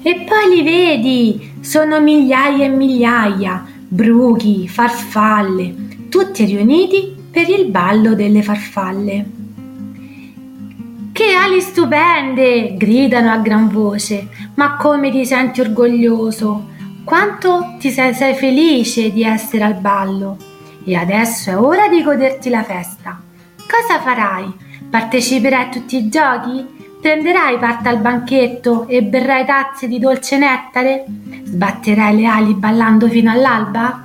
E poi li vedi, sono migliaia e migliaia, bruchi, farfalle, tutti riuniti per il ballo delle farfalle. Che ali stupende! Gridano a gran voce. Ma come ti senti orgoglioso! Quanto sei felice di essere al ballo! E adesso è ora di goderti la festa. Cosa farai? Parteciperai a tutti i giochi? Prenderai parte al banchetto e berrai tazze di dolce nettare? Sbatterai le ali ballando fino all'alba?